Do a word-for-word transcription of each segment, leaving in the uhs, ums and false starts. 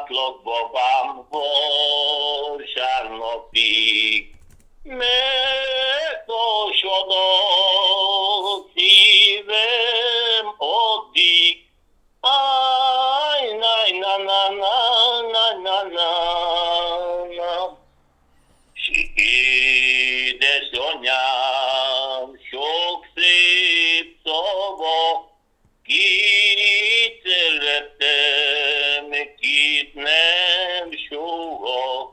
átlagba vám vasárnapig. Megosodott szívem addig, áj, na, na, na, na, na, na, na, na. S édesanyám, sok szép szava, kit szerettem, kit nem soha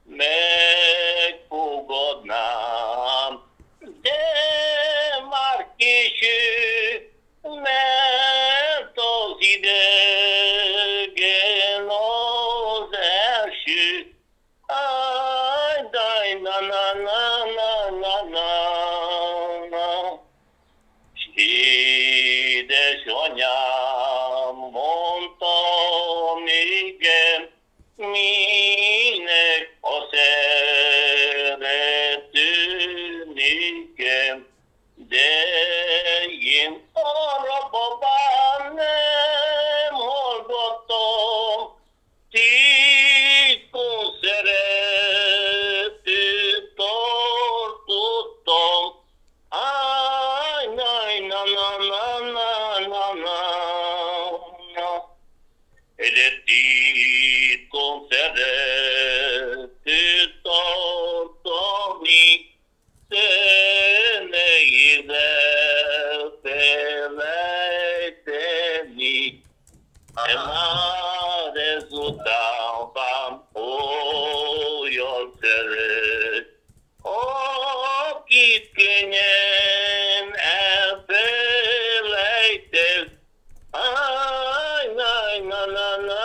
megfogadnám. De már késő, mert az idegen az első. Áj, daj, na, na, na, na, na, na, na. S édesanyám mondta nékem, minek a szerető nékem, de én arra babám nem hallgattam, titkon szeretőt tartottam. Áj, na, na, na, na, na, na, na, na. De titkon szeretőt tartani, te nehéz elfelejteni. De már ezután vám olyan szeret, akit könnyen elfelejtesz. Áj, na, na, na, na,